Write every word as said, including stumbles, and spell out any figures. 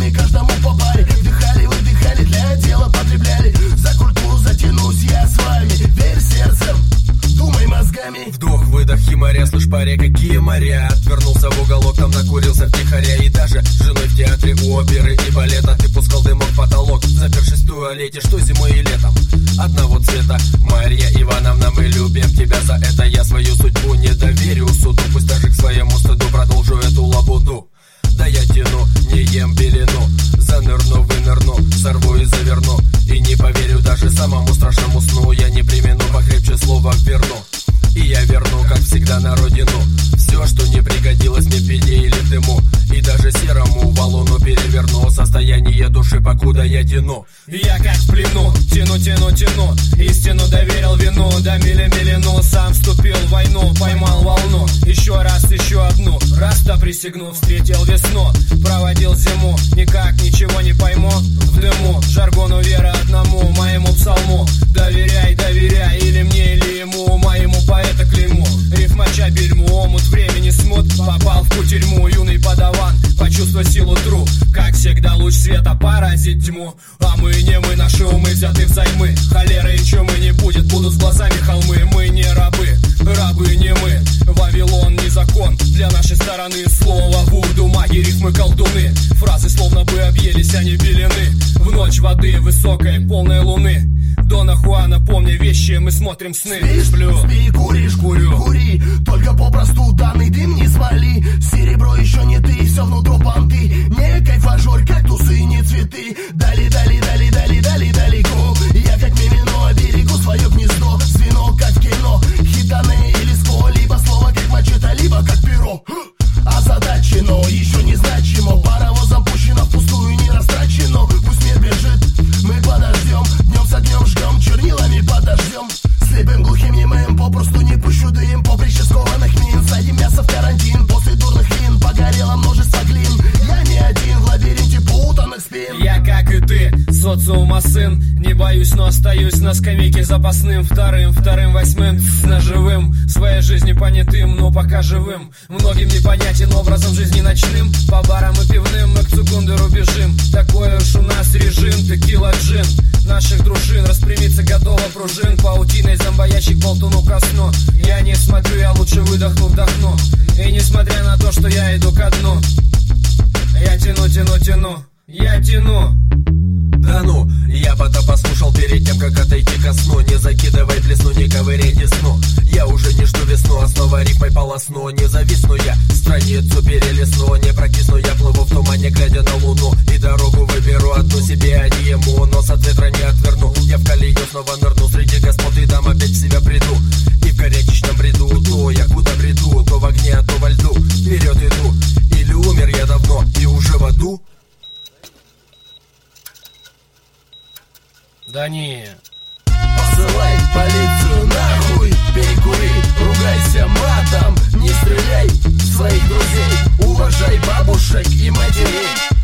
мозгами, каждому по паре. Вдыхали, выдыхали, для дела потребляли. За культуру затянусь я с вами. Верь сердцем, думай мозгами. Вдох, выдох и моря, слышь, паря, какие моря. Отвернулся в уголок, там накурился втихаря. И даже с женой в театре оперы и балета ты пускал дымок в потолок, запершись в туалете, что зимой и летом одного цвета. Марья Ивановна, мы любим тебя за это. Я свою судьбу не доверю суду, пусть даже к своему стыду продолжу эту лабуду. Да я тяну, не ем белину, занырну, вынырну, сорву и заверну. И не поверю даже самому страшному сну. Я не примену покрепче слова верну. И я верну, как всегда, на родину все, что не пригодилось мне в пене или в дыму. И даже серому валуну переверну состояние души, покуда я тяну. Я как в плену, тяну, тяну, тяну. Истину доверил вину, да мили-милину. Сам вступил в войну, поймал волну. Еще раз, еще одну, раз-то присягну. Встретил весну, проводил зиму. Никак ничего не пойму в дыму. Жаргону веры одному, моему псалму. Доверяй, доверяй, или мне, или ему. Моему поэта клейму, рифмача бельму. Омут времени смут, попал в кутерьму. Юный подаван, почувствуй силу тру. Как всегда луч света поразит тьму. А мы не мы, наши умы взяты взаймы. Холеры и чумы не будет, будут с глазами холмы. Мы не рабы, рабы не мы. Вавилон не закон для нашей стороны. Слово вуду, маги, рифмы, колдуны. Фразы словно бы объелись, они белены. В ночь воды высокой, полной луны. Дона Хуана, помни вещи, мы смотрим сны. Спишь, сплю, спи, куришь, курю, кури. Только попросту данный дым не свали. Серебро еще не ты, все внутрь понты. Не кайфажор, кактусы, не цветы. Дали, дали, дали, дали, дали, далеко. Я как мимино, берегу свое гнездо. Звено, как в кино, хитаны или скло. Либо слово как мачете, либо как перо. Озадачено, еще не значимо. Паровозом пущено впустую, не растрачено. Пусть мир бежит, мы подождем. Днем с огнем жгем, чернилами подождем. Слепым, глухим, немым, попросту не пущу дым. Поприще скованных мин, садим мясо в карантин. После дурных вин погорело множество глин. Я не один в лабиринте путанных спин. Я как и ты, социума сын. Не боюсь, но остаюсь на скамейке запасным. Вторым, вторым, восьмым, наживым. Своей жизни понятым, но пока живым. Многим непонятен образом жизни ночным. По барам и пивным мы к Цугундеру бежим. Такой уж у нас режим, текила джин. Наших дружин распрямиться готова пружин. Паутиной зомбоящик болтуну ко сну. Я не смотрю, я лучше выдохну, вдохну. И несмотря на то, что я иду ко дну, я тяну, тяну, тяну, я тяну. Да ну, я потом послушал перед тем, как отойти ко сну. Не закидывай плесну, не ковыряй десну. Я уже не жду весну, а снова рифмой полосну. Не зависну я, страницу перелесну. Не прокисну, я плыву в тумане, глядя на луну. И дорогу выберу одну себе, а не ему. Нос от ветра не отверну, я в колею снова нырну. Среди господ и дам опять в себя приду. И в горячечном бреду, то я куда бреду. То в огне, а то во льду, вперед иду. Или умер я давно и уже в аду. Да не. Посылай полицию нахуй, перекури, ругайся матом. Не стреляй в своих друзей, уважай бабушек и матерей.